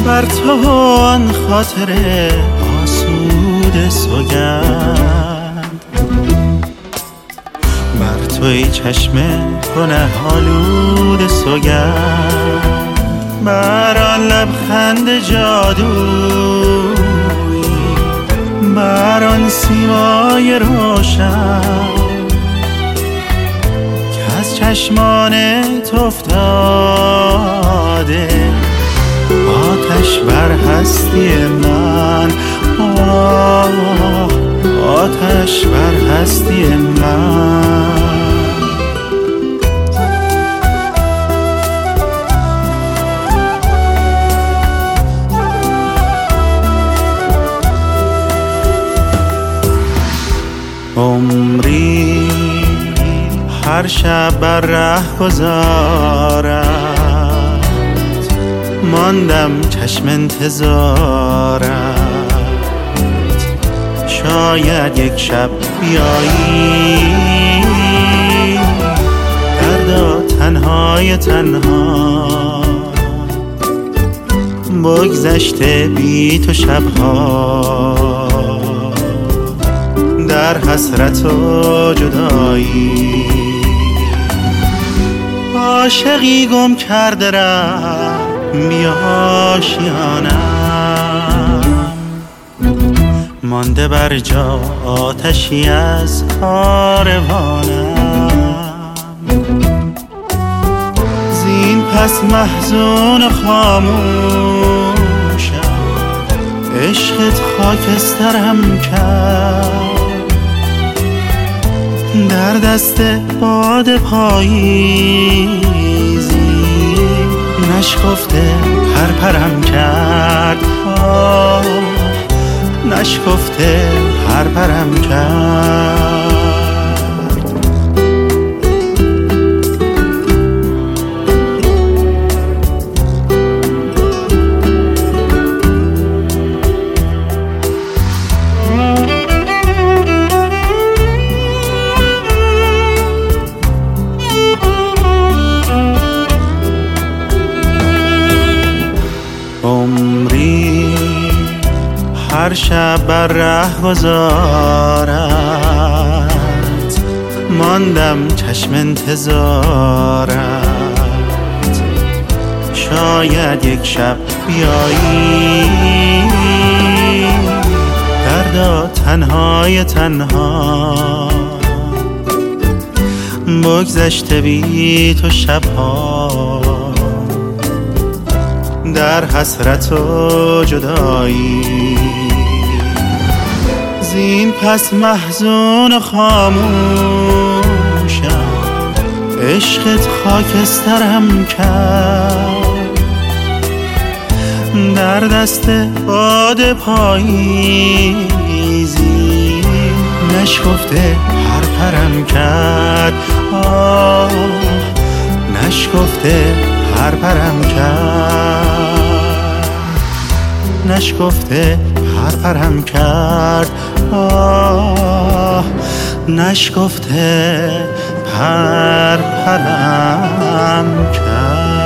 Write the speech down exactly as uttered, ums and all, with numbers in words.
بر تو آن خاطر آسوده سوگند، بر توی چشم گنه آلوده سوگند، بر آن لبخند جادویی، بر آن سیمای روشن که از چشمان تو افتاده، آتش بر هستی من، آه آتش بر هستی من. عمری هر شب بر ره گذارد، ماندم چشم انتظارت، شاید یک شب بیایی دردا تنهای تنها، بگذشته بی تو شبها در حسرت و جدایی، عاشقی گم کرده رفت بی آشیانم، مانده بر جا آتشی از کاروانم، زین پس محزون خاموشم، عشقت خاکسترم کرد، در دست باد پاییزی نشکفته پرپرم کرد، آه نشکفته پرپرم کرد. عمری هر شب بر ره گذارد، ماندم چشم انتظارت، شاید یک شب بیایی دردا تنهای تنها، بگذشته بی تو شبها در حسرت و جدایی، زین پس محزون خاموشم، عشقت خاکسترم کرد، در دست باد پاییزی نشکفته پرپرم کرد، آه نشکفته پرپرم کرد، نشکفته پرپرم کرد، آه نشکفته پرپرم کرد.